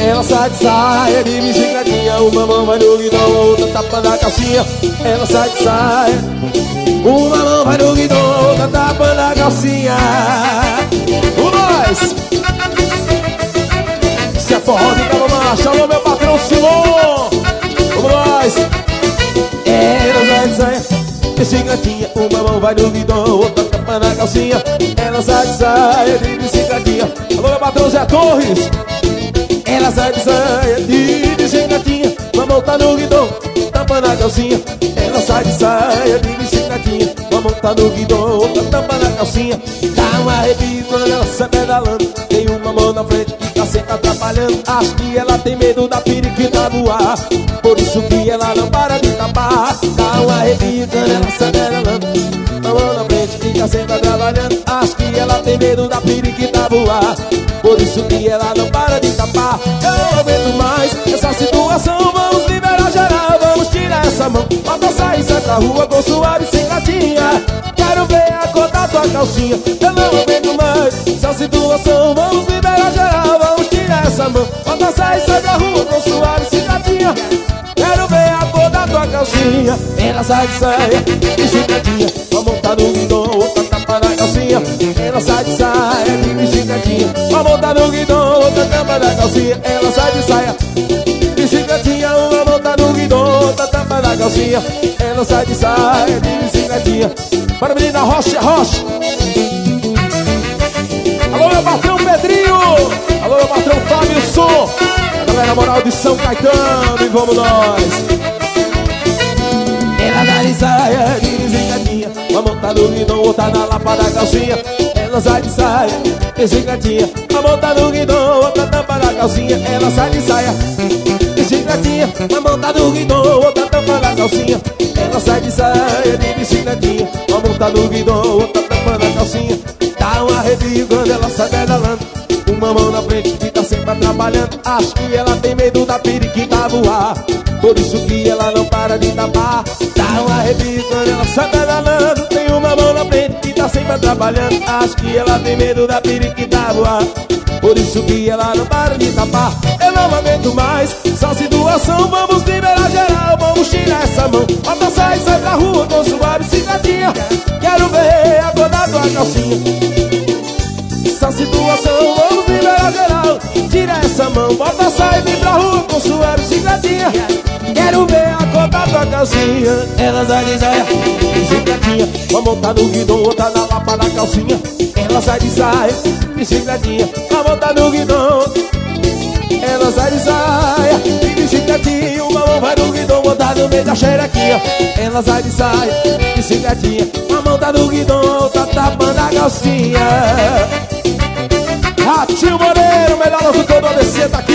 ela sai de saia de bicicletinha. Uma mão vai no guidão, outra tapa na calcinha. Ela sai de saia, uma mão vai no guidão, outra tapa na calcinha. Nós! Se é forró de cabo macho, alô meu patrão Simon. Vamos nós! Ela sai de saia, bicicletinha. Uma mão vai no guidão, outra tapa na calcinha. Ela sai de saia de bicicletinha. Alô meu patrão Zé Torres. Ela sai de saia de bicicletinha. Uma mão tá no guidão, tapa na calcinha. Ela sai de saia de bicicletinha. Uma mão tá no guidão, outra tapa na calcinha. Dá um arrepio quando ela sai pedalando. Tem uma mão na frente que tá sempre atrapalhando. Acho que ela tem medo da periquita voar, por isso que ela não para de tapar. Dá um arrepio quando ela sai pedalando. Uma mão na frente que tá sempre atrapalhando. Acho que ela tem medo da periquita voar, por isso que ela não para de tapar. Eu não aguento mais essa situação. Vamos liberar geral, vamos tirar essa mão. Bota sair, sai pra rua com sua bicicletinha. Quero ver a cor da tua calcinha. Eu não aguento mais essa situação. Vamos liberar geral, vamos tirar essa mão. Bota sair, sai pra rua com sua bicicletinha. Quero ver a cor da tua calcinha. Ela sai de saia, bicicletinha. Uma mão tá no guidão, outra tapa na calcinha. Ela sai de saia de bicicletinha. Uma mão tá no guidão, outra tapa na calcinha. Ela sai de saia, bicicletinha. Uma mão tá no guidão, outra tapa na calcinha. Ela sai de saia de bicicletinha. Para a menina Rocha, Rocha. Alô meu patrão Pedrinho. Alô meu patrão Fábio Som. Galera moral de São Caetano. E vamos nós. Ela dá de saia de bicicletinha. Uma mão tá no guidão, outra na lapa da calcinha. Ela sai de saia, bicicletinha. Uma mão tá no guidão, outra tampa na calcinha. Ela sai de saia, bicicletinha. Uma mão tá no guidão, outra tampa na calcinha. Ela sai de saia de bicicletinha. Uma mão tá no guidão, outra tampa na calcinha. Dá um arrepio quando ela sai pedalando. Uma mão na frente que tá sempre atrapalhando. Acho que ela tem medo da periquita voar, por isso que ela não para de tapar. Dá um arrepio quando ela sai pedalando. Tem uma mão na frente que tá sempre atrapalhando. Acho que ela tem medo da periquita voar, por isso que ela não para de tapar. Eu não aguento mais essa situação. Vamos liberar geral, vamos tirar essa mão. Bota sair, sai pra rua com sua bicicletinha. Quero ver a cor da tua calcinha. Essa situação, vamos liberar geral. Tira essa mão, bota sair, vem pra rua com sua bicicletinha. Quero ver a cor da tua calcinha. Ela sai de saia, bicicletinha. Uma mão tá no guidão, outra na lapa da calcinha. Ela sai de saia, bicicletinha. Uma mão tá no guidão. Ela sai de saia, bicicletinha. Uma mão vai no guidão, outra no meio da xerequinha. Ela sai de saia, bicicletinha. Uma mão tá no guidão, outra tapando a calcinha. Ratinho Moreira, o melhor locutor do ABC, tá aqui.